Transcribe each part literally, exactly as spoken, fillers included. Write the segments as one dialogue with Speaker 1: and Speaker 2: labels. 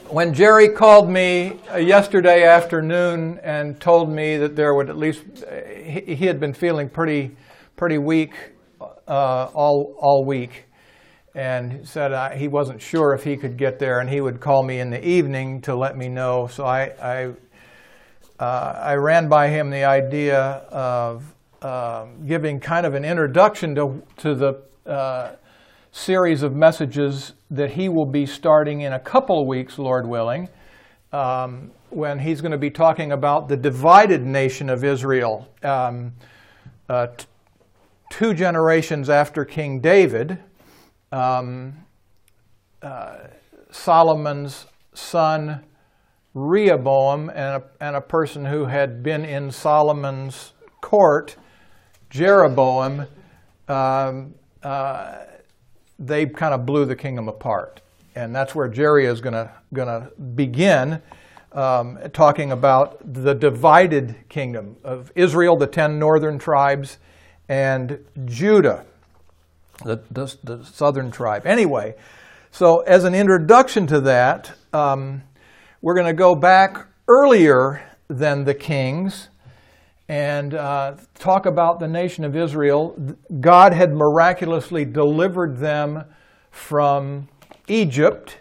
Speaker 1: when Jerry called me uh, yesterday afternoon and told me that there would at least, uh, he, he had been feeling pretty pretty weak uh, all all week, and he said uh, he wasn't sure if he could get there, and he would call me in the evening to let me know. So I I, uh, I ran by him the idea of uh, giving kind of an introduction to to the uh, series of messages that he will be starting in a couple of weeks, Lord willing, um, when he's going to be talking about the divided nation of Israel. Um, uh, t- two generations after King David, um, uh, Solomon's son Rehoboam, and a, and a person who had been in Solomon's court, Jeroboam, um, uh, they kind of blew the kingdom apart. And that's where Jerry is going to going to begin um, talking about the divided kingdom of Israel, the ten northern tribes, and Judah, the, the, the southern tribe. Anyway, so as an introduction to that, um, we're going to go back earlier than the kings and uh, talk about the nation of Israel. God had miraculously delivered them from Egypt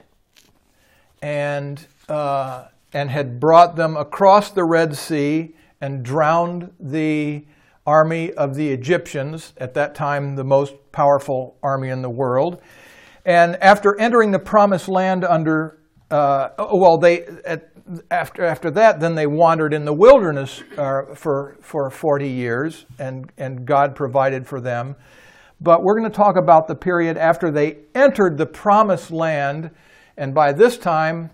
Speaker 1: and uh, and had brought them across the Red Sea and drowned the army of the Egyptians, at that time the most powerful army in the world. And after entering the Promised Land under, uh, well, they at, After after that, then they wandered in the wilderness uh, for for forty years, and, and God provided for them. But we're going to talk about the period after they entered the Promised Land, and by this time,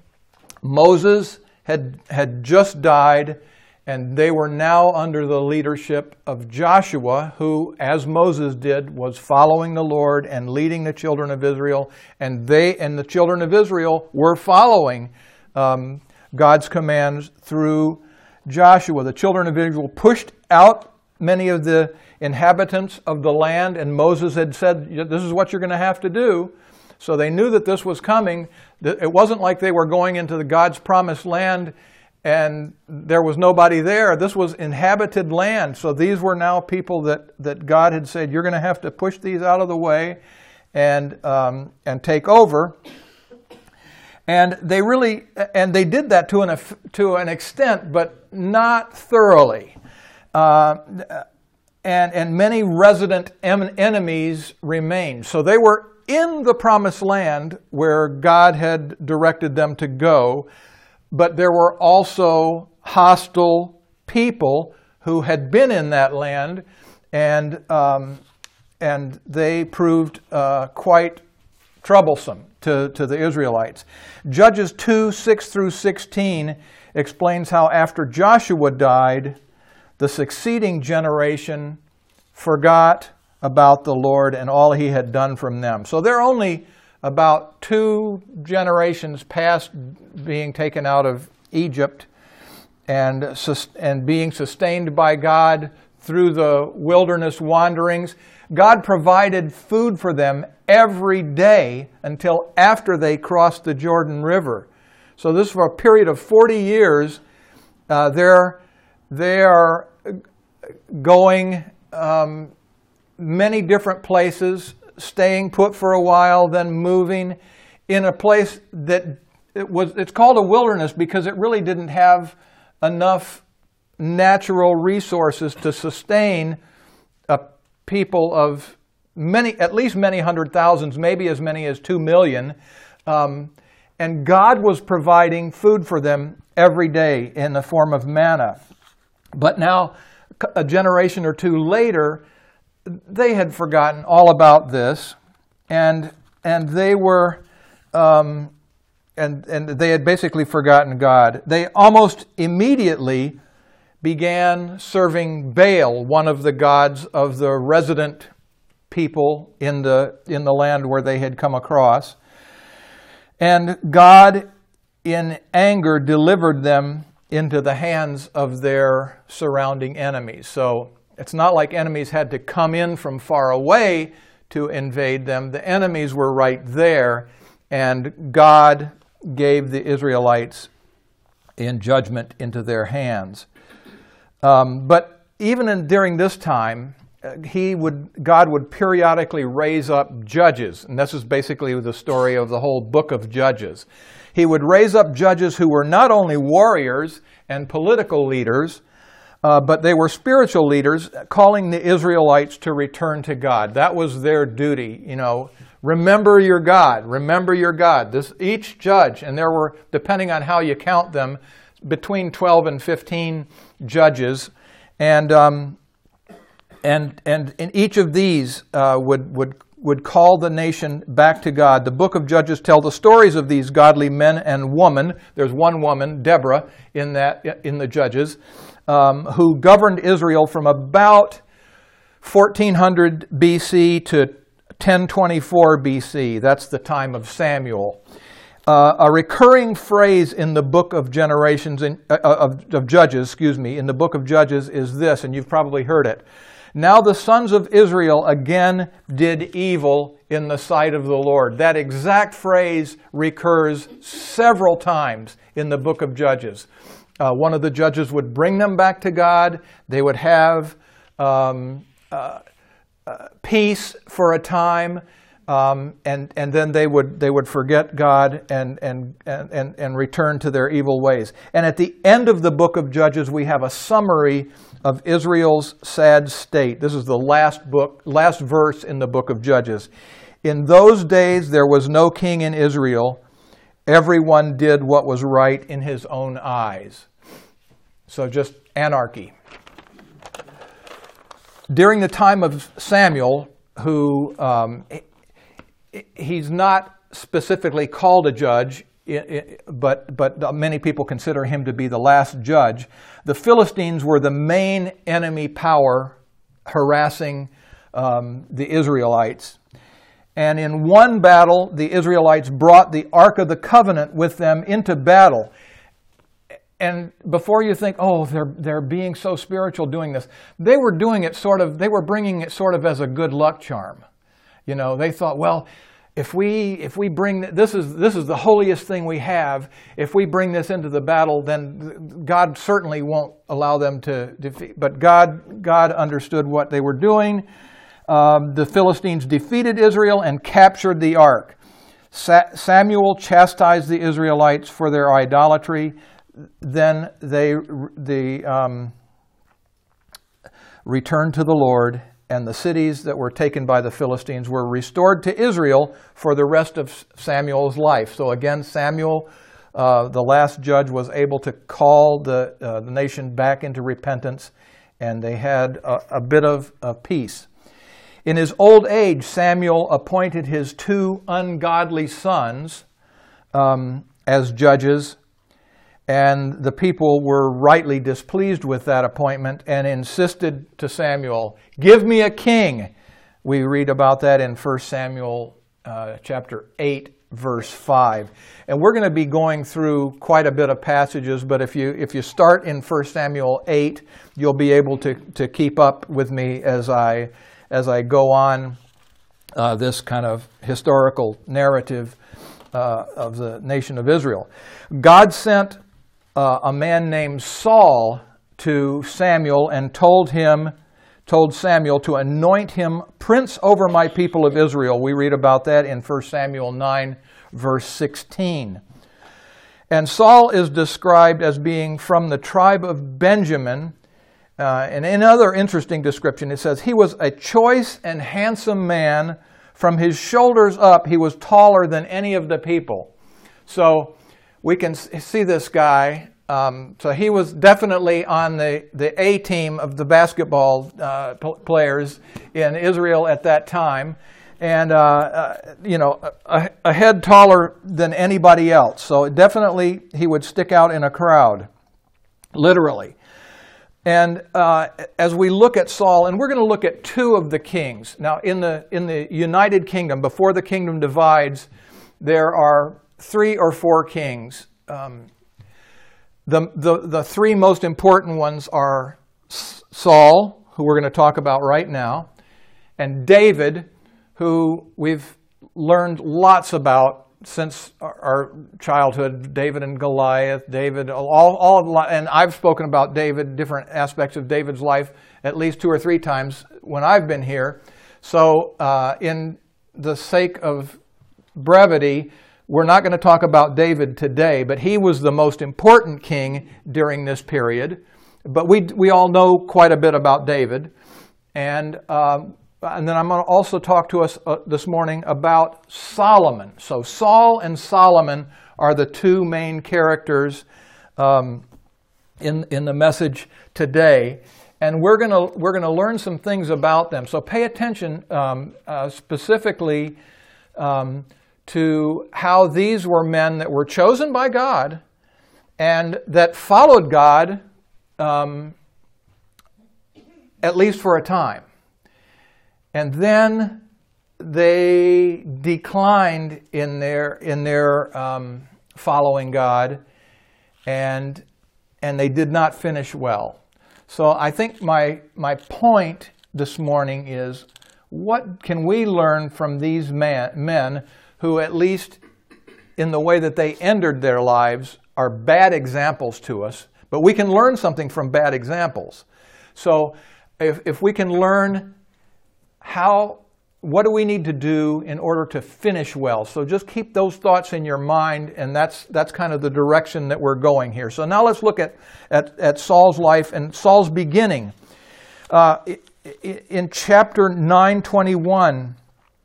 Speaker 1: Moses had had just died, and they were now under the leadership of Joshua, who, as Moses did, was following the Lord and leading the children of Israel, and they and the children of Israel were following Um, God's commands through Joshua. The children of Israel pushed out many of the inhabitants of the land, and Moses had said, this is what you're going to have to do. So they knew that this was coming. It wasn't like they were going into the God's promised land and there was nobody there. This was inhabited land. So these were now people that, that God had said, you're going to have to push these out of the way and um, and take over. And they really, and they did that to an to an extent, but not thoroughly. Uh, and and many resident em- enemies remained. So they were in the Promised Land where God had directed them to go, but there were also hostile people who had been in that land, and um, and they proved uh, quite troublesome to, to the Israelites. Judges two, six through sixteen explains how after Joshua died, the succeeding generation forgot about the Lord and all he had done from them. So they're only about two generations past being taken out of Egypt and, and being sustained by God through the wilderness wanderings. God provided food for them every day until after they crossed the Jordan River. So this for a period of forty years, uh, they're, they are going um, many different places, staying put for a while, then moving in a place that it was, it's called a wilderness because it really didn't have enough natural resources to sustain a people of many, at least many hundred thousands, maybe as many as two million. Um, and God was providing food for them every day in the form of manna. But now, a generation or two later, they had forgotten all about this, and and they were, um, and and they had basically forgotten God. They almost immediately began serving Baal, one of the gods of the resident people in the in the land where they had come across. And God, in anger, delivered them into the hands of their surrounding enemies. So it's not like enemies had to come in from far away to invade them. The enemies were right there, and God gave the Israelites in judgment into their hands. Um, but even in, during this time, he would God would periodically raise up judges, and this is basically the story of the whole book of Judges. He would raise up judges who were not only warriors and political leaders, uh, but they were spiritual leaders, calling the Israelites to return to God. That was their duty. You know, remember your God. Remember your God. This each judge, and there were, depending on how you count them, between twelve and fifteen judges, and um, and and in each of these uh, would would would call the nation back to God. The book of Judges tell the stories of these godly men and women. There's one woman, Deborah, in that in the Judges, um, who governed Israel from about fourteen hundred B C to ten twenty-four B C. That's the time of Samuel. Uh, a recurring phrase in the book of generations in, uh, of, of Judges, excuse me, in the book of Judges is this, and you've probably heard it. Now the sons of Israel again did evil in the sight of the Lord. That exact phrase recurs several times in the book of Judges. Uh, one of the judges would bring them back to God. They would have um, uh, uh, peace for a time. Um, and and then they would they would forget God and, and and and return to their evil ways. And at the end of the book of Judges, we have a summary of Israel's sad state. This is the last book, last verse in the book of Judges. In those days there was no king in Israel. Everyone did what was right in his own eyes. So just anarchy. During the time of Samuel, who um, he's not specifically called a judge, but but many people consider him to be the last judge. The Philistines were the main enemy power harassing um, the Israelites. And in one battle, the Israelites brought the Ark of the Covenant with them into battle. And before you think, oh, they're they're being so spiritual doing this, they were doing it sort of, they were bringing it sort of as a good luck charm. You know, they thought, well, if we if we bring this is this is the holiest thing we have. If we bring this into the battle, then God certainly won't allow them to defeat. But God God understood what they were doing. Um, the Philistines defeated Israel and captured the ark. Sa- Samuel chastised the Israelites for their idolatry. Then they the um, returned to the Lord. And the cities that were taken by the Philistines were restored to Israel for the rest of Samuel's life. So again, Samuel, uh, the last judge, was able to call the, uh, the nation back into repentance, and they had a, a bit of, of peace. In his old age, Samuel appointed his two ungodly sons um, as judges, and the people were rightly displeased with that appointment and insisted to Samuel, give me a king. We read about that in First Samuel uh, chapter eight, verse five. And we're going to be going through quite a bit of passages, but if you if you start in First Samuel eight, you'll be able to, to keep up with me as I, as I go on uh, this kind of historical narrative uh, of the nation of Israel. God sent Uh, a man named Saul to Samuel and told him, told Samuel to anoint him prince over my people of Israel. We read about that in First Samuel nine, verse sixteen. And Saul is described as being from the tribe of Benjamin. Uh, and in another interesting description, it says, he was a choice and handsome man. From his shoulders up, he was taller than any of the people. So we can see this guy. Um, so he was definitely on the, the A team of the basketball uh, players in Israel at that time. And, uh, uh, you know, a, a head taller than anybody else. So definitely he would stick out in a crowd, literally. And uh, as we look at Saul, and we're going to look at two of the kings. Now, in the in the United Kingdom, before the kingdom divides, there are three or four kings. Um, the, the, the three most important ones are Saul, who we're going to talk about right now, and David, who we've learned lots about since our, our childhood, David and Goliath, David, all, all of, and I've spoken about David, different aspects of David's life at least two or three times when I've been here. So uh, in the sake of brevity, we're not going to talk about David today, but he was the most important king during this period. But we we all know quite a bit about David. And um, and then I'm going to also talk to us uh, this morning about Solomon. So Saul and Solomon are the two main characters um, in in the message today. And we're going to we're going to learn some things about them. So pay attention um, uh, specifically um, to how these were men that were chosen by God and that followed God um, at least for a time. And then they declined in their in their um, following God, and and they did not finish well. So I think my my point this morning is, what can we learn from these man, men who, at least in the way that they entered their lives, are bad examples to us, but we can learn something from bad examples. So if if we can learn how, what do we need to do in order to finish well? So just keep those thoughts in your mind, and that's that's kind of the direction that we're going here. So now let's look at, at, at Saul's life and Saul's beginning. Uh, in chapter nine twenty-one,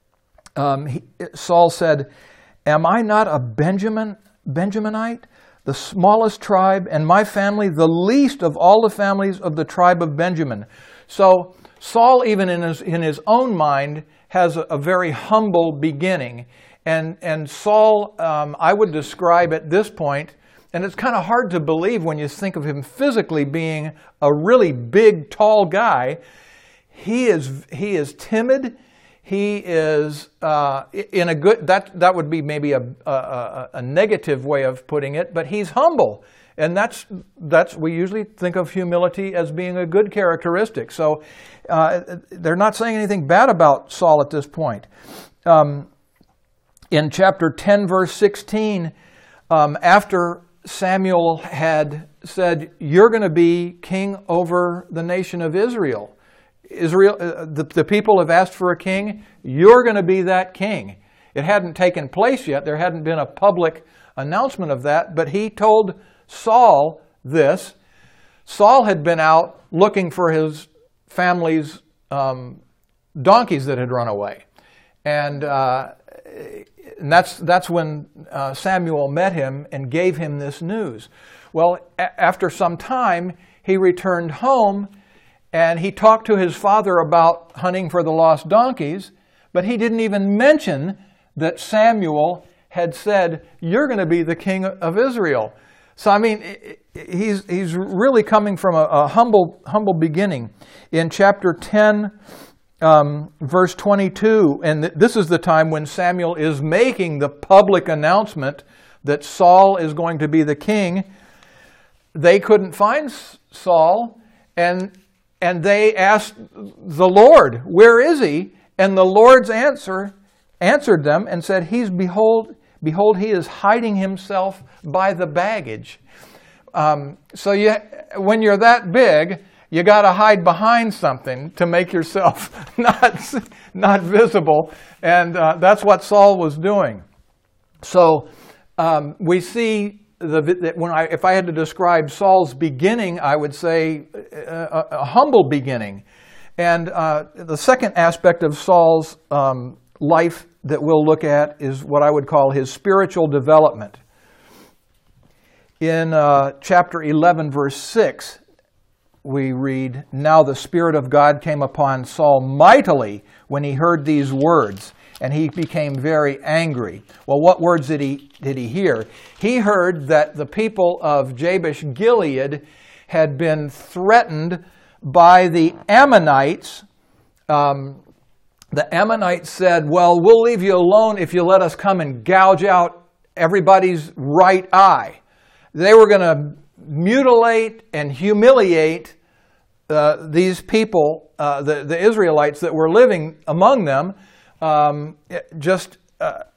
Speaker 1: um, he, Saul said, "Am I not a Benjamin Benjaminite, the smallest tribe, and my family the least of all the families of the tribe of Benjamin?" So Saul, even in his in his own mind, has a, a very humble beginning. And and Saul, um, I would describe at this point, and it's kind of hard to believe when you think of him physically being a really big, tall guy. He is he is timid. He is uh, in a good that that would be maybe a, a a negative way of putting it, but he's humble. And that's, that's we usually think of humility as being a good characteristic. So uh, they're not saying anything bad about Saul at this point. Um, in chapter ten, verse sixteen, um, after Samuel had said, "You're going to be king over the nation of Israel. Israel, uh, the, the people have asked for a king. You're going to be that king." It hadn't taken place yet. There hadn't been a public announcement of that, but he told Saul this. Saul had been out looking for his family's um, donkeys that had run away. And, uh, and that's, that's when uh, Samuel met him and gave him this news. Well, a- after some time, he returned home and he talked to his father about hunting for the lost donkeys, but he didn't even mention that Samuel had said, "You're going to be the king of Israel." So, I mean, he's he's really coming from a, a humble humble beginning. In chapter ten, um, verse twenty-two, and th- this is the time when Samuel is making the public announcement that Saul is going to be the king. They couldn't find Saul, and and they asked the Lord, "Where is he?" And the Lord's answer answered them and said, "He's behold." Behold, he is hiding himself by the baggage. Um, so you, when you're that big, you got to hide behind something to make yourself not not visible, and uh, that's what Saul was doing. So um, we see the that when I, if I had to describe Saul's beginning, I would say a, a humble beginning, and uh, the second aspect of Saul's um, life that we'll look at is what I would call his spiritual development. In uh, chapter eleven, verse six, we read, "Now the Spirit of God came upon Saul mightily when he heard these words, and he became very angry." Well, what words did he did he hear? He heard that the people of Jabesh Gilead had been threatened by the Ammonites. Um, The Ammonites said, "Well, we'll leave you alone if you let us come and gouge out everybody's right eye." They were going to mutilate and humiliate uh, these people, uh, the, the Israelites that were living among them, um, just uh,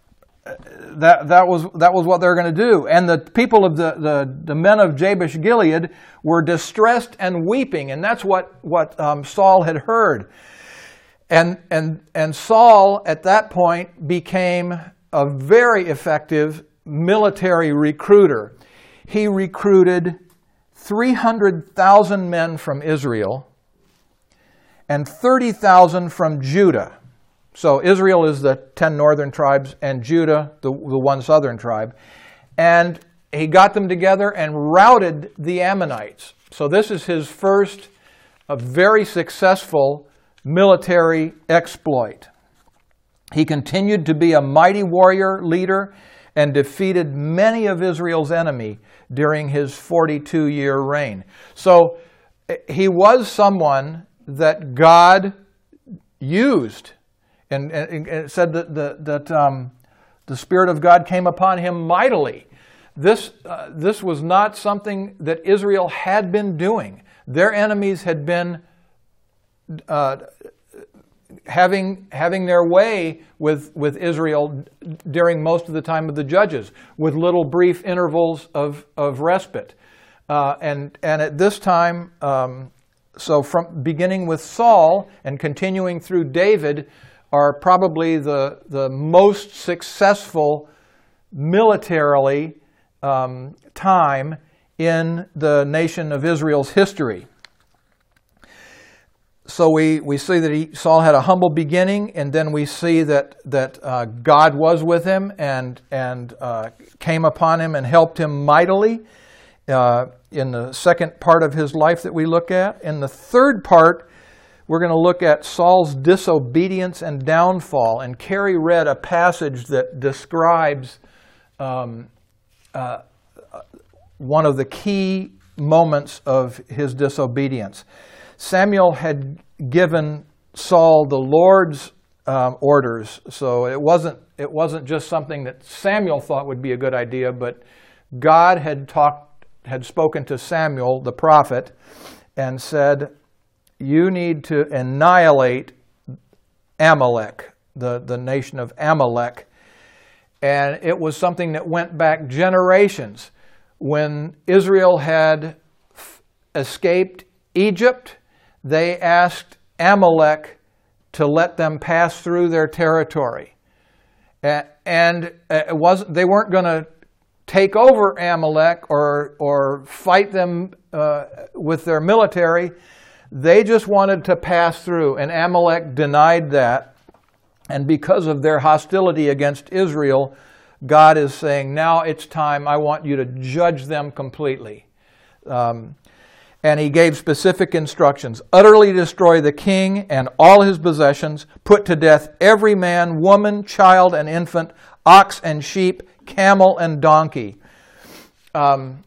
Speaker 1: that that was that was what they were going to do. And the people of the, the, the men of Jabesh Gilead were distressed and weeping, and that's what what um, Saul had heard. And and and Saul at that point became a very effective military recruiter. He recruited three hundred thousand men from Israel and thirty thousand from Judah. So Israel is the ten northern tribes, and Judah, the, the one southern tribe. And he got them together and routed the Ammonites. So this is his first a very successful military exploit. He continued to be a mighty warrior leader and defeated many of Israel's enemies during his forty-two year reign. So he was someone that God used. And, and it said that, the, that um, the Spirit of God came upon him mightily. This, uh, this was not something that Israel had been doing. Their enemies had been uh, having, having their way with, with Israel during most of the time of the Judges, with little brief intervals of, of respite. Uh, and, and at this time, um, so from beginning with Saul and continuing through David, are probably the, the most successful militarily um, time in the nation of Israel's history. So we, we see that he, Saul had a humble beginning, and then we see that, that uh, God was with him and, and uh, came upon him and helped him mightily uh, in the second part of his life that we look at. In the third part, we're going to look at Saul's disobedience and downfall. And Carrie read a passage that describes um, uh, one of the key moments of his disobedience. Samuel had given Saul the Lord's um, orders, so it wasn't it wasn't just something that Samuel thought would be a good idea, but God had talked had spoken to Samuel the prophet and said, you need to annihilate Amalek, the, the nation of Amalek. And it was something that went back generations. When Israel had f- escaped Egypt, they asked Amalek to let them pass through their territory. Uh, and it wasn't, they weren't going to take over Amalek or, or fight them uh, with their military. They just wanted to pass through, and Amalek denied that. And because of their hostility against Israel, God is saying, now it's time, I want you to judge them completely. Um, and he gave specific instructions. Utterly destroy the king and all his possessions. Put to death every man, woman, child, and infant, ox and sheep, camel and donkey. Um,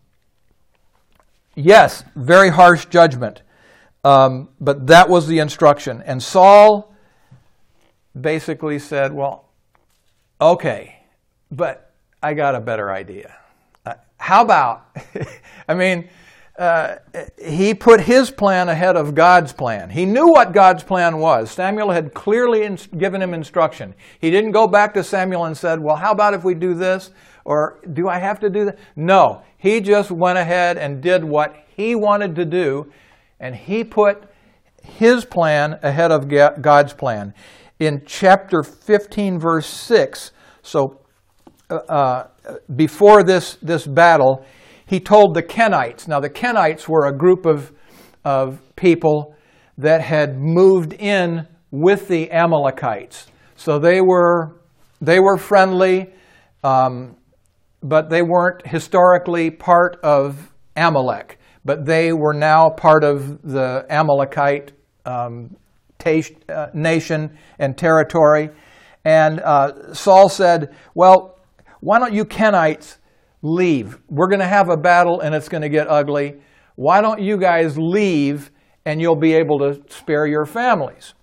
Speaker 1: yes, very harsh judgment. Um, but that was the instruction. And Saul basically said, well, okay, but I got a better idea. Uh, how about, I mean, uh, he put his plan ahead of God's plan. He knew what God's plan was. Samuel had clearly in, given him instruction. He didn't go back to Samuel and said, well, how about if we do this? Or do I have to do that? No, he just went ahead and did what he wanted to do. And he put his plan ahead of God's plan. In chapter fifteen, verse six, so uh, before this, this battle, he told the Kenites. Now the Kenites were a group of, of people that had moved in with the Amalekites. So they were, they were friendly, um, but they weren't historically part of Amalek. But they were now part of the Amalekite um, t- uh, nation and territory. And uh, Saul said, well, why don't you Kenites leave? We're going to have a battle and it's going to get ugly. Why don't you guys leave and you'll be able to spare your families?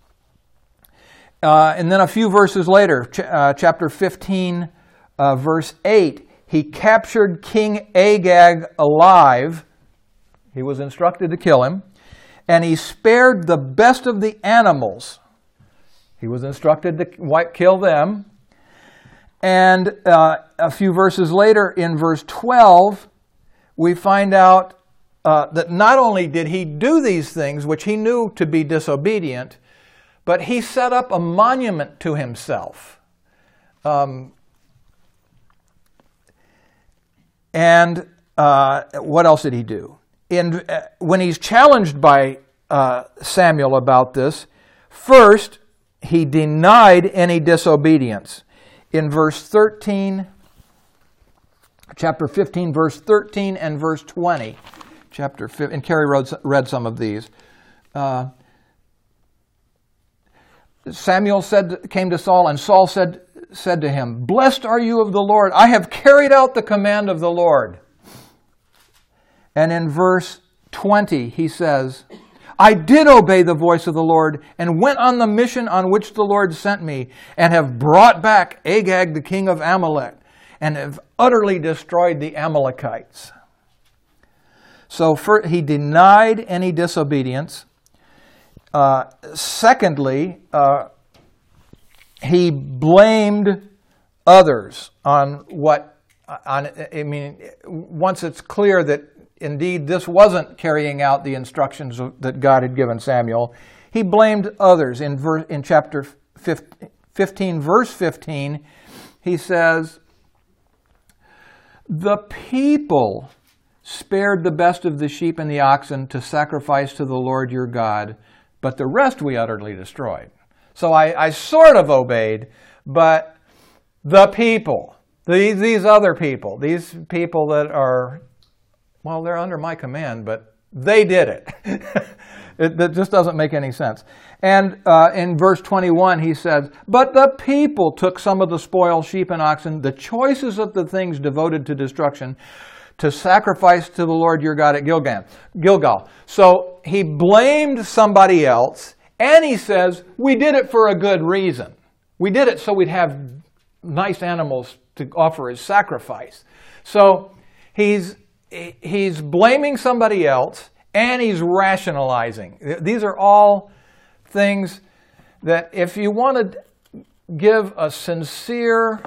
Speaker 1: Uh, and then a few verses later, ch- uh, chapter fifteen, uh, verse eight, he captured King Agag alive. He was instructed to kill him. And he spared the best of the animals. He was instructed to kill them. And uh, a few verses later, in verse twelve, we find out uh, that not only did he do these things, which he knew to be disobedient, but he set up a monument to himself. Um, and uh, what else did he do? In, uh, when he's challenged by uh, Samuel about this, first, he denied any disobedience. In verse thirteen, chapter fifteen, verse thirteen and verse twenty, chapter fifteen, and Carrie read, read some of these. Uh, Samuel said, came to Saul, and Saul said, said to him, "Blessed are you of the Lord. I have carried out the command of the Lord." And in verse twenty, he says, "I did obey the voice of the Lord and went on the mission on which the Lord sent me and have brought back Agag, the king of Amalek, and have utterly destroyed the Amalekites." So for, he denied any disobedience. Uh, secondly, uh, he blamed others on what, on, I mean, once it's clear that indeed this wasn't carrying out the instructions that God had given Samuel, he blamed others. In, verse, in chapter fifteen, verse fifteen, he says, "The people spared the best of the sheep and the oxen to sacrifice to the Lord your God, but the rest we utterly destroyed." So I, I sort of obeyed, but the people, these, these other people, these people that are, well, they're under my command, but they did it. it that just doesn't make any sense. And uh, in verse twenty-one, he says, "But the people took some of the spoil sheep and oxen, the choicest of the things devoted to destruction, to sacrifice to the Lord your God at Gilgal." Gilgal. So he blamed somebody else, and he says, we did it for a good reason. We did it so we'd have nice animals to offer as sacrifice. So he's he's blaming somebody else, and he's rationalizing. These are all things that if you want to give a sincere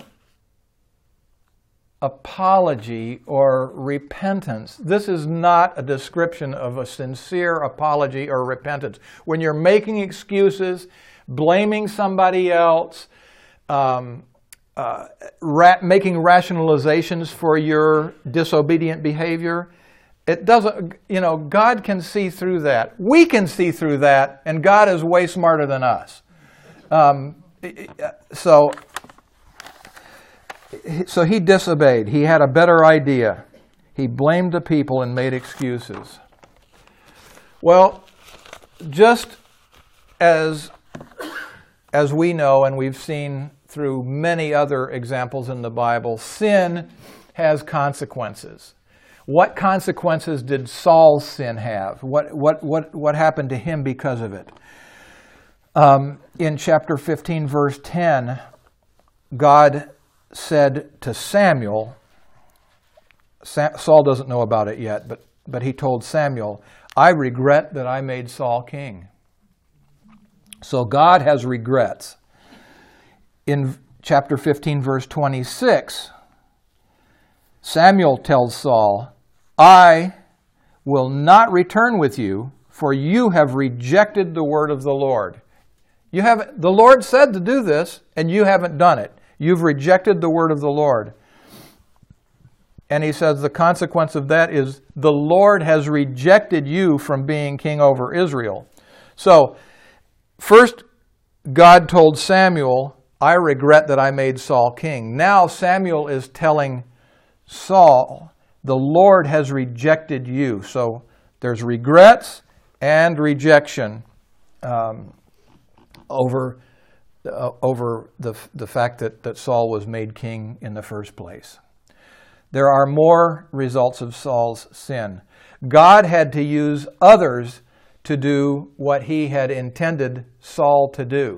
Speaker 1: apology or repentance, this is not a description of a sincere apology or repentance. When you're making excuses, blaming somebody else, um, uh, ra- making rationalizations for your disobedient behavior, it doesn't, you know, God can see through that. We can see through that, and God is way smarter than us. Um, so... So he disobeyed. He had a better idea. He blamed the people and made excuses. Well, just as, as we know, and we've seen through many other examples in the Bible, sin has consequences. What consequences did Saul's sin have? What, what, what, what happened to him because of it? Um, in chapter fifteen, verse ten, God said to Samuel, Saul doesn't know about it yet, but, but he told Samuel, "I regret that I made Saul king." So God has regrets. In chapter fifteen, verse twenty-six, Samuel tells Saul, "I will not return with you, for you have rejected the word of the Lord." You haven't, the Lord said to do this, and you haven't done it. You've rejected the word of the Lord. And he says the consequence of that is the Lord has rejected you from being king over Israel. So, first God told Samuel, "I regret that I made Saul king." Now Samuel is telling Saul, the Lord has rejected you. So there's regrets and rejection um, over Uh, over the the fact that, that Saul was made king in the first place. There are more results of Saul's sin. God had to use others to do what he had intended Saul to do.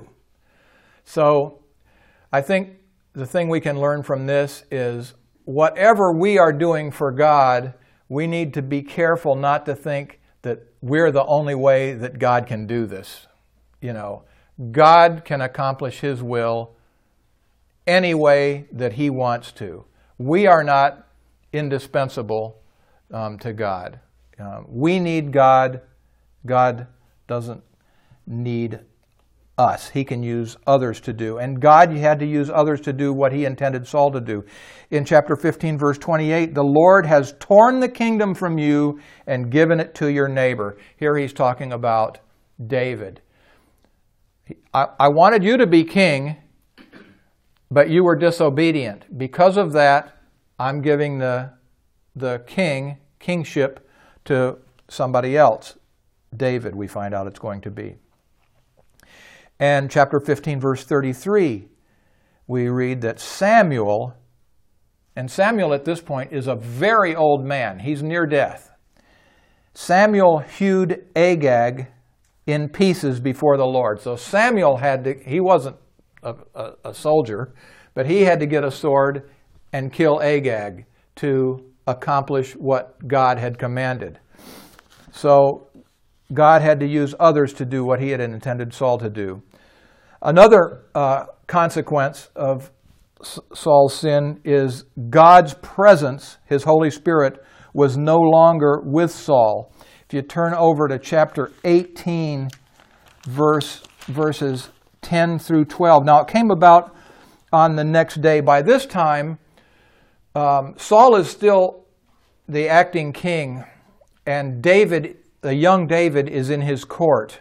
Speaker 1: So I think the thing we can learn from this is whatever we are doing for God, we need to be careful not to think that we're the only way that God can do this. You know, God can accomplish his will any way that he wants to. We are not indispensable um, to God. Uh, we need God. God doesn't need us. He can use others to do. And God had to use others to do what he intended Saul to do. In chapter fifteen, verse twenty-eight, the Lord has torn the kingdom from you and given it to your neighbor. Here he's talking about David. I, I wanted you to be king, but you were disobedient. Because of that, I'm giving the, the king, kingship, to somebody else. David, we find out it's going to be. And chapter fifteen, verse thirty-three, we read that Samuel, and Samuel at this point is a very old man. He's near death. Samuel hewed Agag in pieces before the Lord. So Samuel had to, he wasn't a, a, a soldier, but he had to get a sword and kill Agag to accomplish what God had commanded. So God had to use others to do what he had intended Saul to do. Another uh, consequence of S- Saul's sin is God's presence, his Holy Spirit, was no longer with Saul. If you turn over to chapter eighteen, verse, verses ten through twelve. Now it came about on the next day. By this time, um, Saul is still the acting king, and David, the young David, is in his court.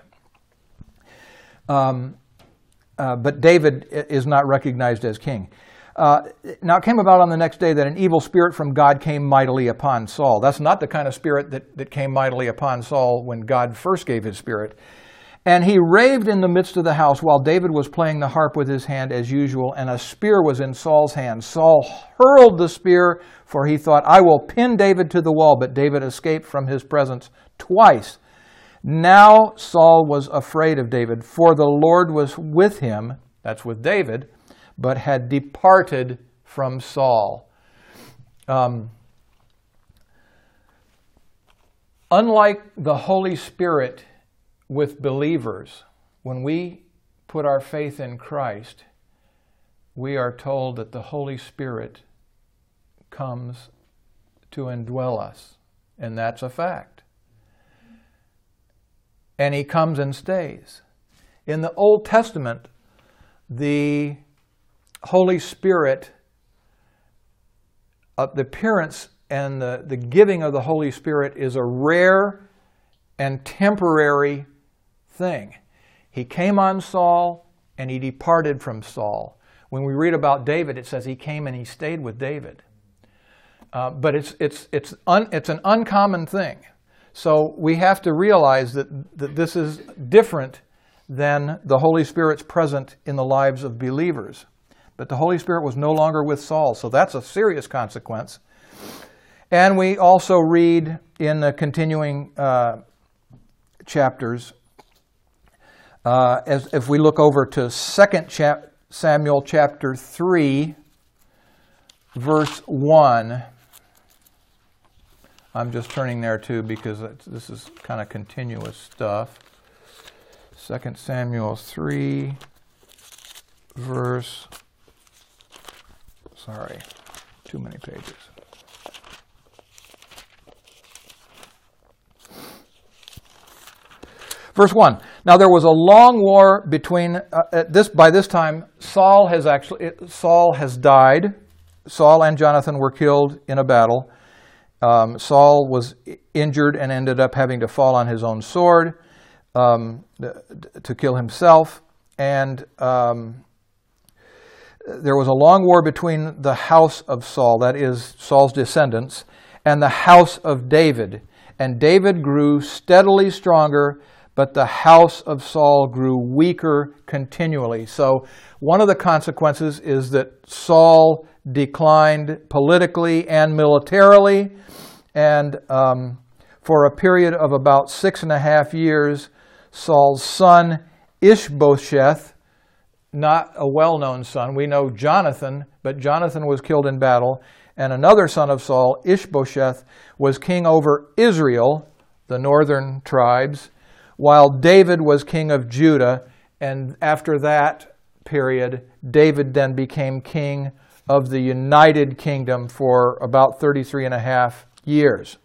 Speaker 1: Um, uh, but David is not recognized as king. Uh, now it came about on the next day that an evil spirit from God came mightily upon Saul. That's not the kind of spirit that, that came mightily upon Saul when God first gave his spirit. And he raved in the midst of the house while David was playing the harp with his hand as usual, and a spear was in Saul's hand. Saul hurled the spear, for he thought, I will pin David to the wall, but David escaped from his presence twice. Now Saul was afraid of David, for the Lord was with him, that's with David, but had departed from Saul. Um, unlike the Holy Spirit with believers, when we put our faith in Christ, we are told that the Holy Spirit comes to indwell us, and that's a fact. And he comes and stays. In the Old Testament, the Holy Spirit, uh, the appearance and the, the giving of the Holy Spirit is a rare and temporary thing. He came on Saul and he departed from Saul. When we read about David, it says he came and he stayed with David. Uh, but it's it's it's un, it's an uncommon thing. So we have to realize that, that this is different than the Holy Spirit's present in the lives of believers. But the Holy Spirit was no longer with Saul, so that's a serious consequence. And we also read in the continuing uh, chapters, uh, as if we look over to Second chap- Samuel chapter three, verse one. I'm just turning there too because this is kind of continuous stuff. Second Samuel three, verse, sorry, too many pages. Verse one. Now there was a long war between uh, at this. By this time, Saul has actually Saul has died. Saul and Jonathan were killed in a battle. Um, Saul was injured and ended up having to fall on his own sword um, to kill himself. And um, there was a long war between the house of Saul, that is Saul's descendants, and the house of David. And David grew steadily stronger, but the house of Saul grew weaker continually. So one of the consequences is that Saul declined politically and militarily, and um, for a period of about six and a half years, Saul's son Ishbosheth, not a well-known son, we know Jonathan, but Jonathan was killed in battle, and another son of Saul, Ishbosheth, was king over Israel, the northern tribes, while David was king of Judah, and after that period, David then became king of the United Kingdom for about thirty-three and a half years.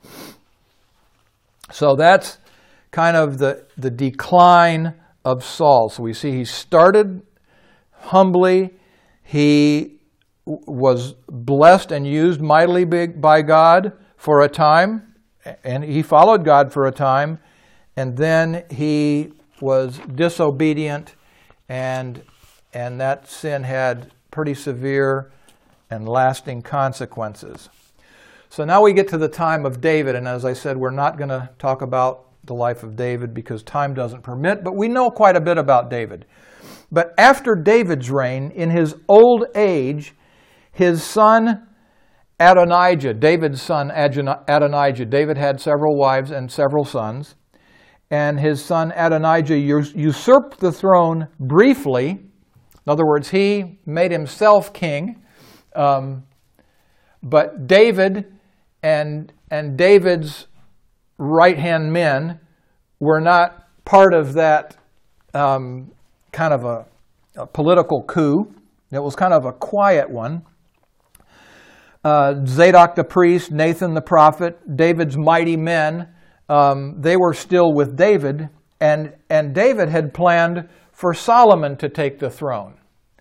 Speaker 1: So that's kind of the, the decline of Saul. So we see he started humbly. He was blessed and used mightily big by God for a time, and he followed God for a time, and then he was disobedient, and and that sin had pretty severe and lasting consequences. So now we get to the time of David, and as I said, we're not going to talk about the life of David because time doesn't permit, but we know quite a bit about David. But after David's reign, in his old age, his son Adonijah, David's son Adonijah, David had several wives and several sons, and his son Adonijah usurped the throne briefly. In other words, he made himself king, um, but David and, and David's right-hand men were not part of that um, kind of a, a political coup. It was kind of a quiet one. Uh, Zadok the priest, Nathan the prophet, David's mighty men, um, they were still with David, and, and David had planned for Solomon to take the throne.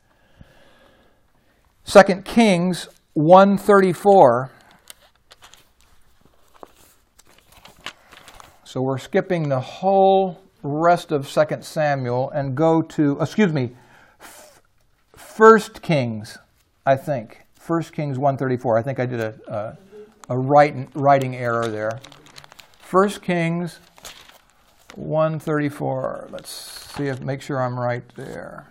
Speaker 1: Second Kings one thirty-four. So we're skipping the whole rest of Second Samuel and go to, excuse me, First Kings, I think. First Kings one thirty-four. I think I did a, a, a writing, writing error there. First Kings one thirty-four. Let's see if make sure I'm right there.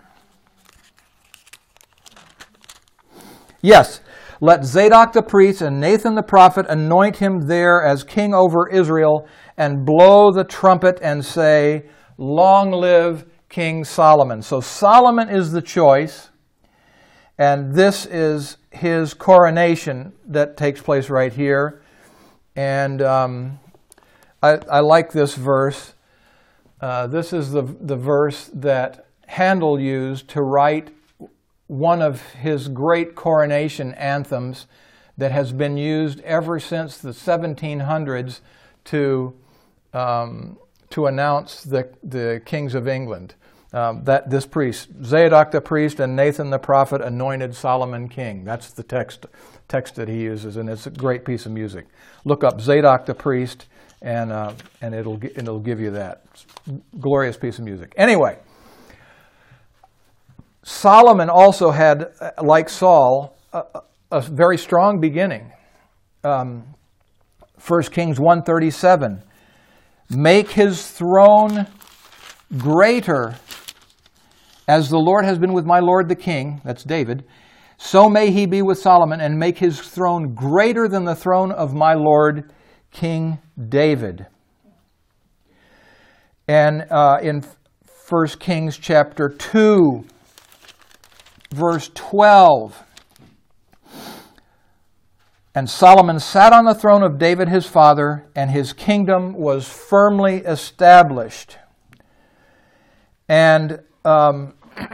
Speaker 1: Yes. Let Zadok the priest and Nathan the prophet anoint him there as king over Israel, and blow the trumpet and say, "Long live King Solomon." So Solomon is the choice, and this is his coronation that takes place right here. And um, I, I like this verse. Uh, this is the, the verse that Handel used to write one of his great coronation anthems that has been used ever since the seventeen hundreds to um, to announce the, the kings of England. Um, that this priest, Zadok the priest and Nathan the prophet, anointed Solomon king. That's the text text that he uses, and it's a great piece of music. Look up Zadok the priest, and uh, and it'll it'll give you that glorious piece of music. Anyway, Solomon also had, like Saul, a, a very strong beginning. Um, First Kings one thirty-seven. Make his throne greater as the Lord has been with my Lord the king, that's David, so may he be with Solomon, and make his throne greater than the throne of my Lord King David. And uh, in First Kings chapter two, verse twelve, and Solomon sat on the throne of David his father, and his kingdom was firmly established. And um,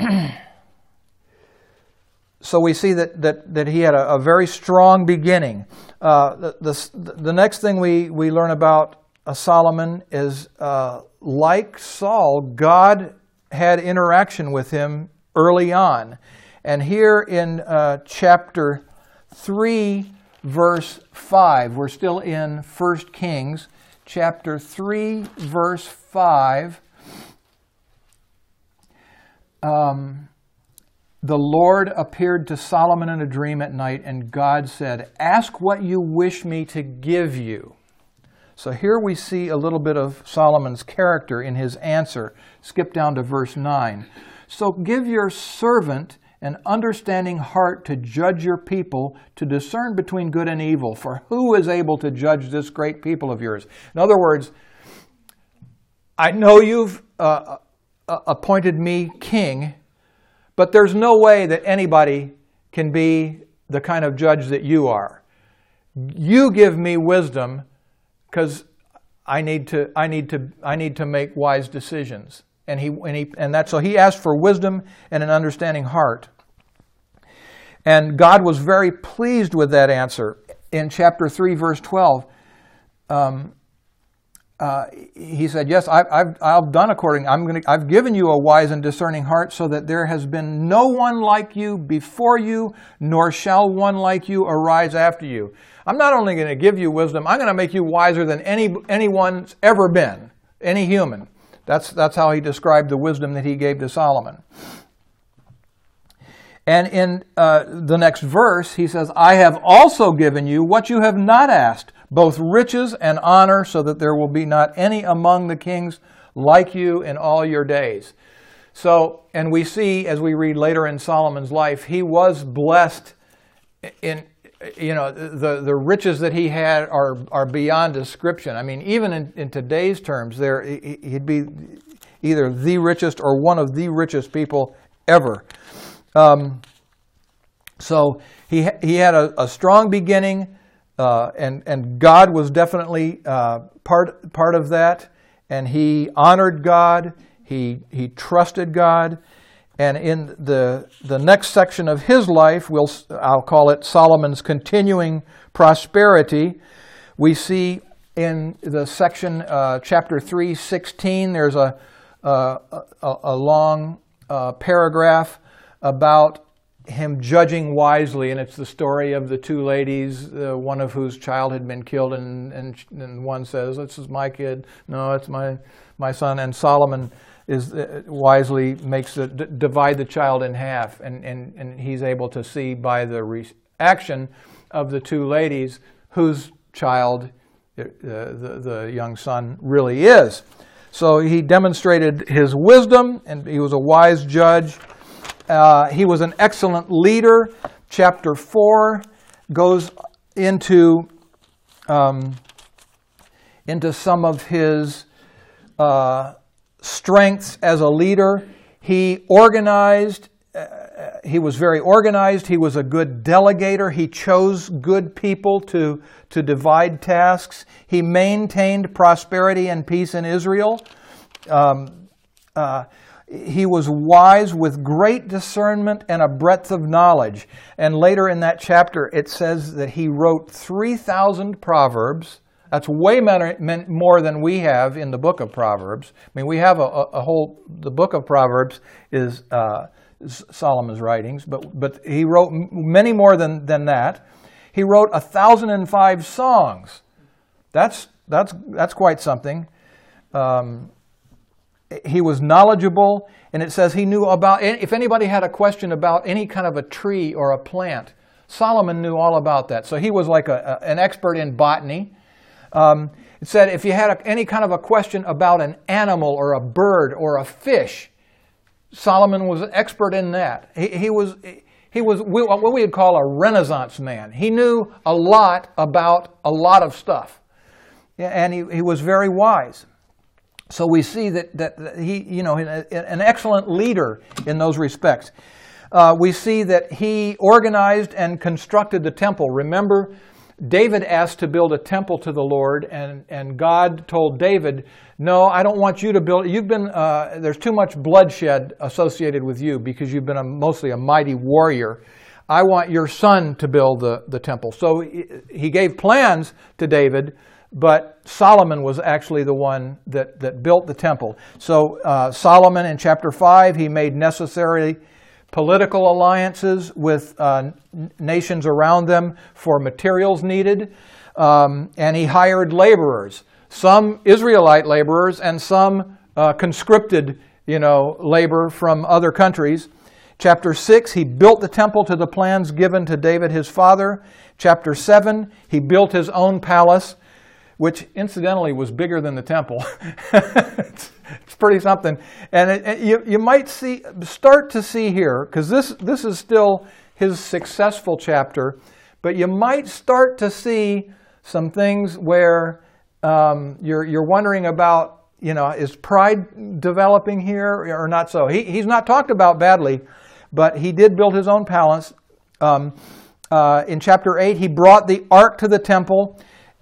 Speaker 1: so we see that, that, that he had a, a very strong beginning. Uh, the, the, the next thing we, we learn about uh, Solomon is, uh, like Saul, God had interaction with him early on. And here in uh, chapter three, verse five, we're still in First Kings, chapter three, verse five. Um, the Lord appeared to Solomon in a dream at night, and God said, "Ask what you wish me to give you." So here we see a little bit of Solomon's character in his answer. Skip down to verse nine. "So give your servant an understanding heart to judge your people, to discern between good and evil. For who is able to judge this great people of yours?" In other words, I know you've uh, appointed me king, but there's no way that anybody can be the kind of judge that you are. You give me wisdom, because I need to, I need to, I need to make wise decisions. And he and he and that so he asked for wisdom and an understanding heart. And God was very pleased with that answer. In chapter three, verse twelve, um, uh, he said, "Yes, I've, I've I've done according. I'm going. I've given you a wise and discerning heart, so that there has been no one like you before you, nor shall one like you arise after you." I'm not only going to give you wisdom, I'm going to make you wiser than any anyone's ever been, any human. That's that's how he described the wisdom that he gave to Solomon. And in uh, the next verse, he says, "I have also given you what you have not asked, both riches and honor, so that there will be not any among the kings like you in all your days." So, and we see, as we read later in Solomon's life, he was blessed in, you know, the, the riches that he had are, are beyond description. I mean, even in, in today's terms, there he'd be either the richest or one of the richest people ever. Um, so he he had a, a strong beginning, uh, and and God was definitely uh, part part of that. And he honored God. He he trusted God. And in the the next section of his life, we'll I'll call it Solomon's continuing prosperity. We see in the section uh, chapter three sixteen. There's a a, a, a long uh, paragraph about him judging wisely, and it's the story of the two ladies, uh, one of whose child had been killed, and, and and one says, "This is my kid." No, it's my my son. And Solomon is uh, wisely makes the d- divide the child in half, and, and and he's able to see by the reaction of the two ladies whose child uh, the the young son really is. So he demonstrated his wisdom, and he was a wise judge. Uh, he was an excellent leader. Chapter four goes into um, into some of his uh, strengths as a leader. He organized. Uh, he was very organized. He was a good delegator. He chose good people to to divide tasks. He maintained prosperity and peace in Israel. Um, uh, He was wise with great discernment and a breadth of knowledge. And later in that chapter, it says that he wrote three thousand proverbs. That's way more than we have in the book of Proverbs. I mean, we have a, a whole, the book of Proverbs is uh, Solomon's writings, but but he wrote many more than, than that. He wrote one thousand five songs. That's, that's, that's quite something. Um, He was knowledgeable, and it says he knew about, if anybody had a question about any kind of a tree or a plant, Solomon knew all about that. So he was like a, a, an expert in botany. Um, it said if you had a, any kind of a question about an animal or a bird or a fish, Solomon was an expert in that. He, he was he was what we would call a Renaissance man. He knew a lot about a lot of stuff, and he, he was very wise. So we see that, that he, you know, an excellent leader in those respects. Uh, we see that he organized and constructed the temple. Remember, David asked to build a temple to the Lord, and, and God told David, "No, I don't want you to build. You've been uh, there's too much bloodshed associated with you because you've been a, mostly a mighty warrior. I want your son to build the, the temple." So he, he gave plans to David. But Solomon was actually the one that, that built the temple. So uh, Solomon in chapter five, he made necessary political alliances with uh, nations around them for materials needed. Um, and he hired laborers, some Israelite laborers and some uh, conscripted, you know, labor from other countries. Chapter six, he built the temple to the plans given to David his father. Chapter seven, he built his own palace, which incidentally was bigger than the temple. it's, it's pretty something. And it, it, you, you might see, start to see here, because this, this is still his successful chapter, but you might start to see some things where um, you're, you're wondering about, you know, is pride developing here or not so? He, he's not talked about badly, but he did build his own palace. Um, uh, in chapter eight, he brought the ark to the temple.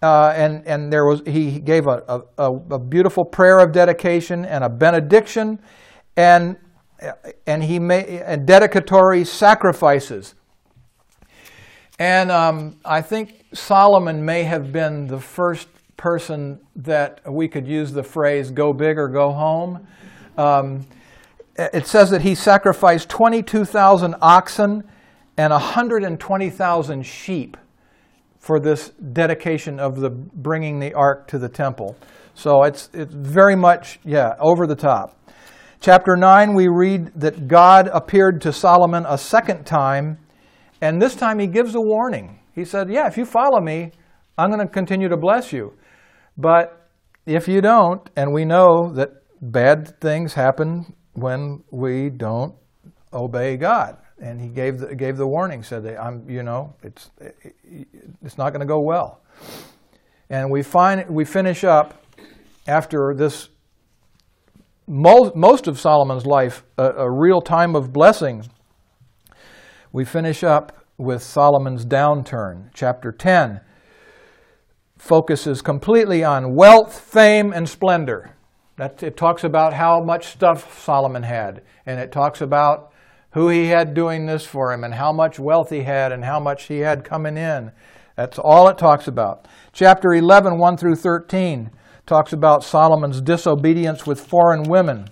Speaker 1: uh, and and there was he gave a, a, a beautiful prayer of dedication and a benediction, and and he made and dedicatory sacrifices. And um, I think Solomon may have been the first person that we could use the phrase "go big or go home." Um, it says that he sacrificed twenty-two thousand oxen and one hundred twenty thousand sheep for this dedication of the bringing the ark to the temple. So it's it's very much, yeah, over the top. Chapter nine, we read that God appeared to Solomon a second time, and this time he gives a warning. He said, yeah, if you follow me, I'm going to continue to bless you. But if you don't, and we know that bad things happen when we don't obey God. And he gave the, gave the warning, said, that I'm, you know, it's it's not going to go well. And we find we finish up after this most, most of Solomon's life, a, a real time of blessing. We finish up with Solomon's downturn. Chapter ten focuses completely on wealth, fame, and splendor. That, it talks about how much stuff Solomon had, and it talks about who he had doing this for him, and how much wealth he had, and how much he had coming in. That's all it talks about. Chapter eleven, one through thirteen, talks about Solomon's disobedience with foreign women.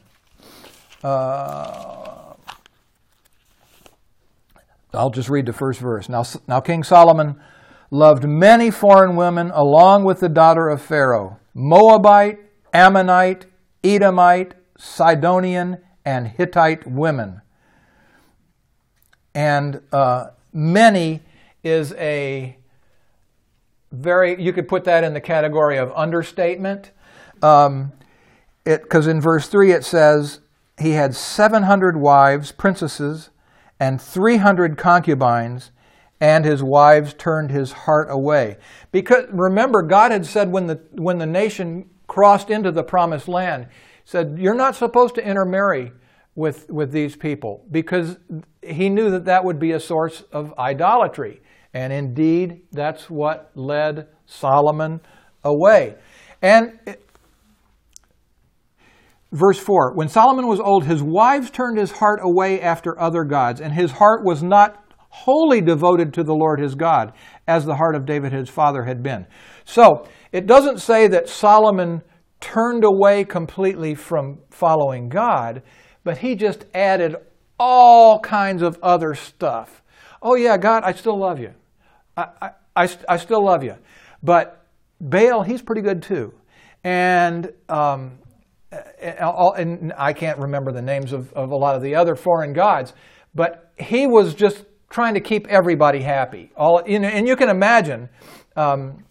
Speaker 1: Uh, I'll just read the first verse. Now, now King Solomon loved many foreign women along with the daughter of Pharaoh, Moabite, Ammonite, Edomite, Sidonian, and Hittite women. And uh, many is a very, you could put that in the category of understatement. Um, it, 'cause in verse three it says, he had seven hundred wives, princesses, and three hundred concubines, and his wives turned his heart away. Because remember, God had said when the when the nation crossed into the promised land, said, you're not supposed to intermarry with, with these people, because he knew that that would be a source of idolatry. And indeed, that's what led Solomon away. And it, verse four, when Solomon was old, his wives turned his heart away after other gods, and his heart was not wholly devoted to the Lord his God, as the heart of David his father had been. So, it doesn't say that Solomon turned away completely from following God, but he just added all kinds of other stuff. Oh yeah, God, I still love you. I, I, I, I still love you. But Baal, he's pretty good too. And, um, and I can't remember the names of, of a lot of the other foreign gods, but he was just trying to keep everybody happy. All, and you can imagine, um,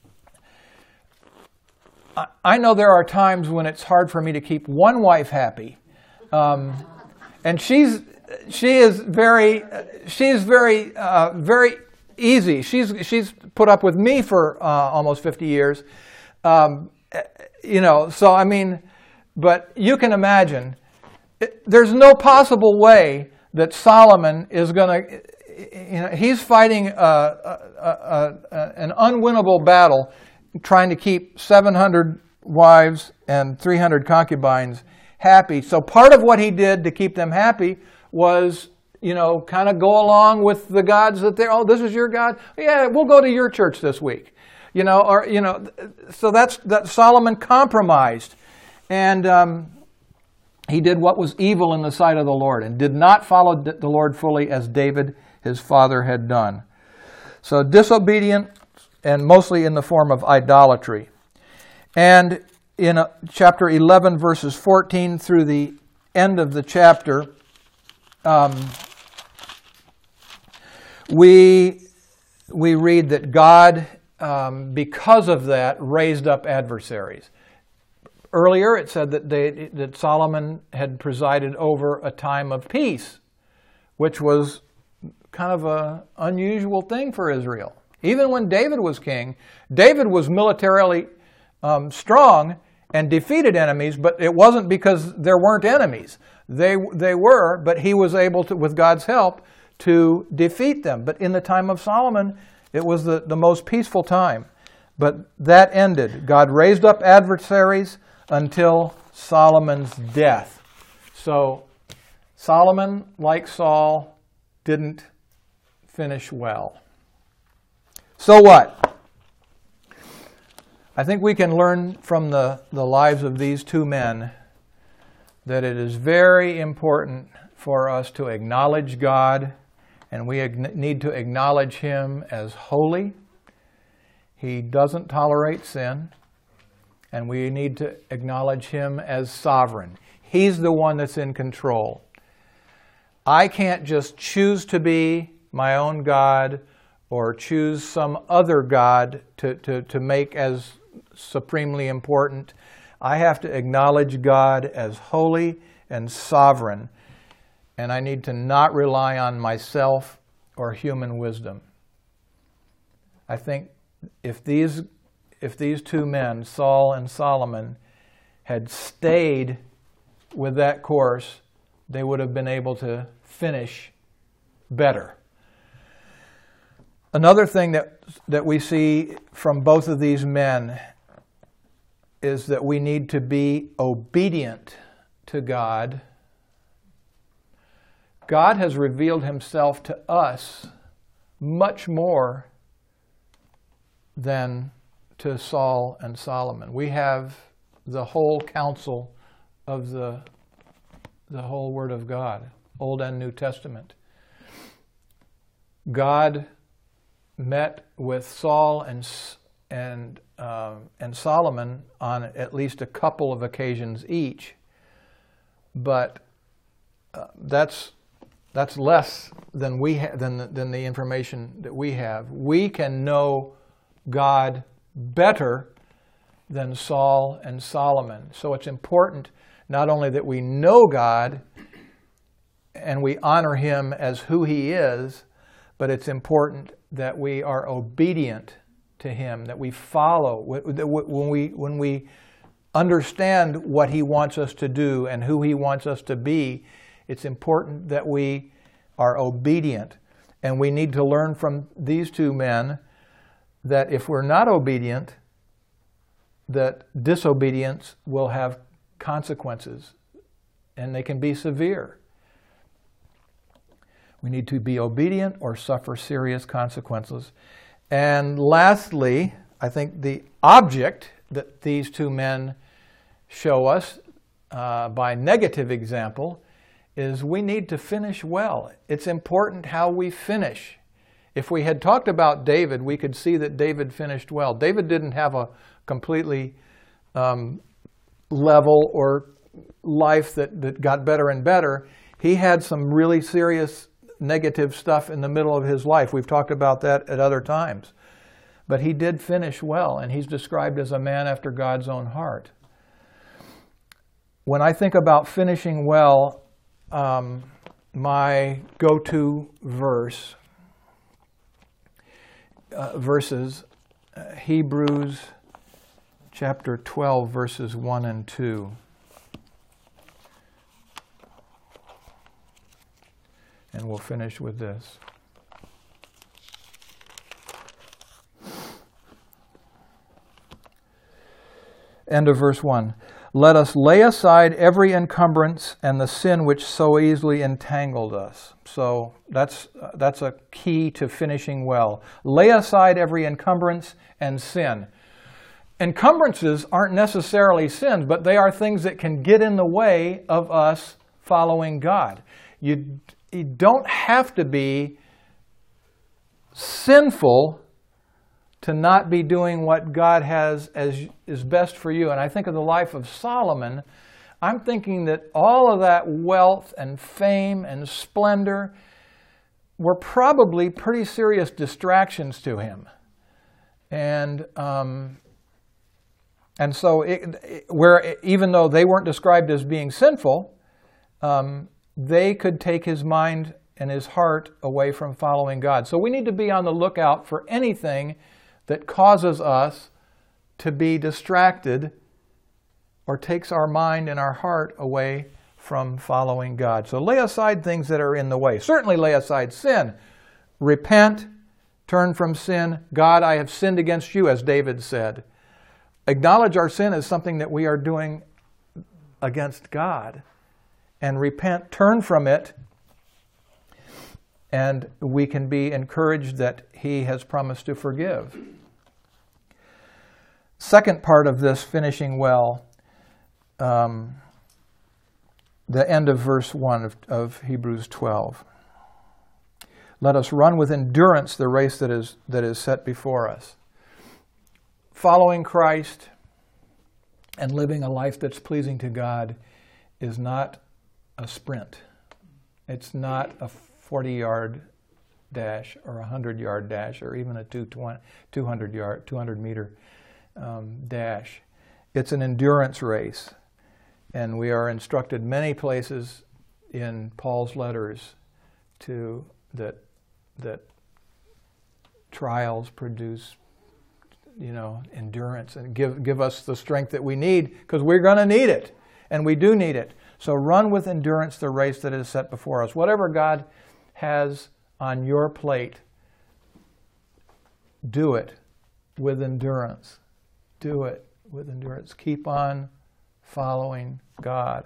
Speaker 1: I know there are times when it's hard for me to keep one wife happy, um, and she's she is very she's very uh, very easy. She's she's put up with me for uh, almost fifty years, um, you know. So I mean, but you can imagine, it, there's no possible way that Solomon is going to. You know, he's fighting a, a, a, a, an unwinnable battle, trying to keep seven hundred wives and three hundred concubines happy. So part of what he did to keep them happy was, you know, kind of go along with the gods that they're, oh, this is your God? Yeah, we'll go to your church this week. You know, or, you know, so that's, that Solomon compromised. And um, he did what was evil in the sight of the Lord and did not follow the Lord fully as David, his father, had done. So disobedient, and mostly in the form of idolatry. And in uh, chapter eleven, verses fourteen through the end of the chapter, um, we, we read that God, um, because of that, raised up adversaries. Earlier it said that, they, that Solomon had presided over a time of peace, which was kind of an unusual thing for Israel. Even when David was king, David was militarily um, strong and defeated enemies, but it wasn't because there weren't enemies. They, they were, but he was able to, with God's help, to defeat them. But in the time of Solomon, it was the, the most peaceful time. But that ended. God raised up adversaries until Solomon's death. So Solomon, like Saul, didn't finish well. So what? I think we can learn from the, the lives of these two men that it is very important for us to acknowledge God, and we ag- need to acknowledge Him as holy. He doesn't tolerate sin, and we need to acknowledge Him as sovereign. He's the one that's in control. I can't just choose to be my own God or choose some other God to, to, to make as supremely important. I have to acknowledge God as holy and sovereign, and I need to not rely on myself or human wisdom. I think if these, if these two men, Saul and Solomon, had stayed with that course, they would have been able to finish better. Another thing that, that we see from both of these men is that we need to be obedient to God. God has revealed Himself to us much more than to Saul and Solomon. We have the whole counsel of the, the whole Word of God, Old and New Testament. God met with Saul and and uh, and Solomon on at least a couple of occasions each, but uh, that's that's less than we ha- than the, than the information that we have. We can know God better than Saul and Solomon. So it's important not only that we know God and we honor Him as who He is, but it's important that we are obedient to Him, that we follow. When we, when we understand what He wants us to do and who He wants us to be, it's important that we are obedient. And we need to learn from these two men that if we're not obedient, that disobedience will have consequences, and they can be severe. We need to be obedient or suffer serious consequences. And lastly, I think the object that these two men show us uh, by negative example is we need to finish well. It's important how we finish. If we had talked about David, we could see that David finished well. David didn't have a completely um, level or life that, that got better and better. He had some really serious negative stuff in the middle of his life. We've talked about that at other times. But he did finish well, and he's described as a man after God's own heart. When I think about finishing well, um, my go-to verse, uh, verses, uh, Hebrews chapter twelve, verses one and two. And we'll finish with this. End of verse one. Let us lay aside every encumbrance and the sin which so easily entangled us. So that's uh, that's a key to finishing well. Lay aside every encumbrance and sin. Encumbrances aren't necessarily sins, but they are things that can get in the way of us following God. You, you don't have to be sinful to not be doing what God has as is best for you. And I think of the life of Solomon. I'm thinking that all of that wealth and fame and splendor were probably pretty serious distractions to him. And um, and so it, it, where even though they weren't described as being sinful, um, they could take his mind and his heart away from following God. So we need to be on the lookout for anything that causes us to be distracted or takes our mind and our heart away from following God. So lay aside things that are in the way. Certainly lay aside sin. Repent Turn from sin. God, I have sinned against you, as David said. Acknowledge our sin as something that we are doing against God. And repent, turn from it, and we can be encouraged that He has promised to forgive. Second part of this, finishing well, um, the end of verse one of, of Hebrews twelve. Let us run with endurance the race that is that is set before us. Following Christ and living a life that's pleasing to God is not a sprint. It's not a forty-yard dash or a hundred-yard dash or even a two hundred-yard, two hundred meter um, dash. It's an endurance race. And we are instructed many places in Paul's letters to that that trials produce, you know, endurance and give give us the strength that we need, because we're going to need it, and we do need it. So run with endurance the race that is set before us. Whatever God has on your plate, do it with endurance. Do it with endurance. Keep on following God.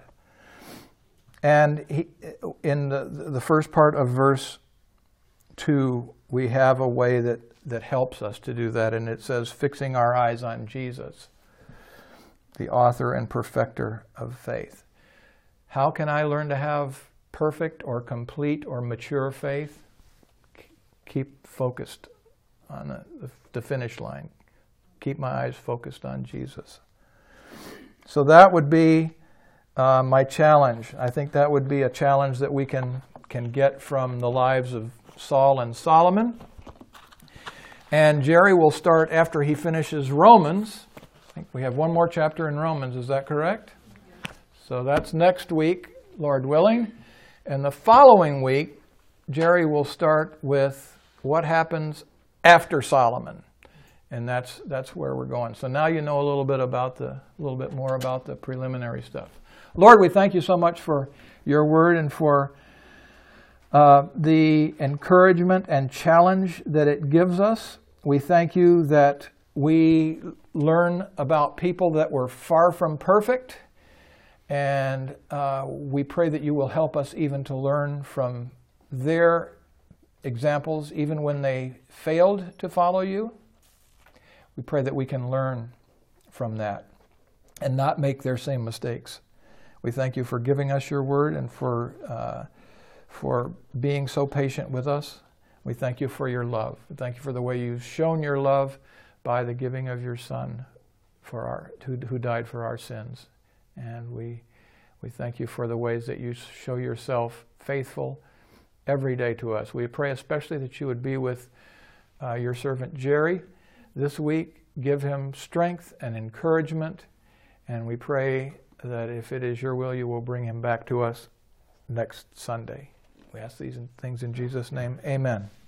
Speaker 1: And he, in the, the first part of verse two, we have a way that, that helps us to do that, and it says, fixing our eyes on Jesus, the author and perfecter of faith. How can I learn to have perfect or complete or mature faith? Keep focused on the, the, the finish line. Keep my eyes focused on Jesus. So that would be uh, my challenge. I think that would be a challenge that we can, can get from the lives of Saul and Solomon. And Jerry will start after he finishes Romans. I think we have one more chapter in Romans, is that correct? So that's next week, Lord willing. And the following week, Jerry will start with what happens after Solomon. And that's that's where we're going. So now you know a little bit about the a little bit more about the preliminary stuff. Lord, we thank you so much for your word and for uh, the encouragement and challenge that it gives us. We thank you that we learn about people that were far from perfect, and uh, we pray that you will help us even to learn from their examples, even when they failed to follow you. We pray that we can learn from that and not make their same mistakes. We thank you for giving us your word and for uh, for being so patient with us. We thank you for your love. We thank you for the way you've shown your love by the giving of your Son for our who, who died for our sins. And we we thank you for the ways that you show yourself faithful every day to us. We pray especially that you would be with uh, your servant Jerry this week. Give him strength and encouragement, and we pray that if it is your will, you will bring him back to us next Sunday. We ask these things in Jesus' name. Amen.